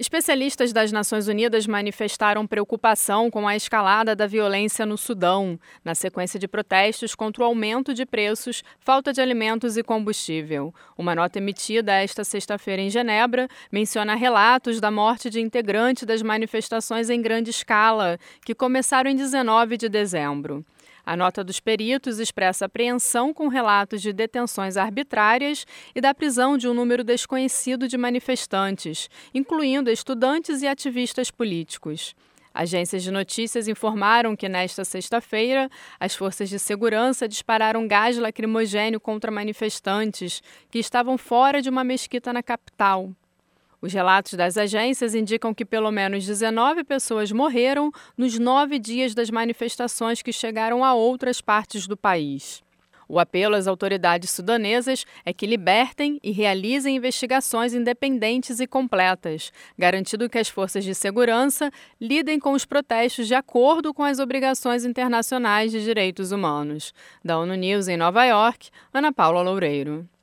Especialistas das Nações Unidas manifestaram preocupação com a escalada da violência no Sudão, na sequência de protestos contra o aumento de preços, falta de alimentos e combustível. Uma nota emitida esta sexta-feira em Genebra menciona relatos da morte de integrantes das manifestações em grande escala, que começaram em 19 de dezembro. A nota dos peritos expressa apreensão com relatos de detenções arbitrárias e da prisão de um número desconhecido de manifestantes, incluindo estudantes e ativistas políticos. Agências de notícias informaram que, nesta sexta-feira, as forças de segurança dispararam gás lacrimogêneo contra manifestantes que estavam fora de uma mesquita na capital. Os relatos das agências indicam que pelo menos 19 pessoas morreram nos 9 dias das manifestações que chegaram a outras partes do país. O apelo às autoridades sudanesas é que libertem e realizem investigações independentes e completas, garantindo que as forças de segurança lidem com os protestos de acordo com as obrigações internacionais de direitos humanos. Da ONU News em Nova York, Ana Paula Loureiro.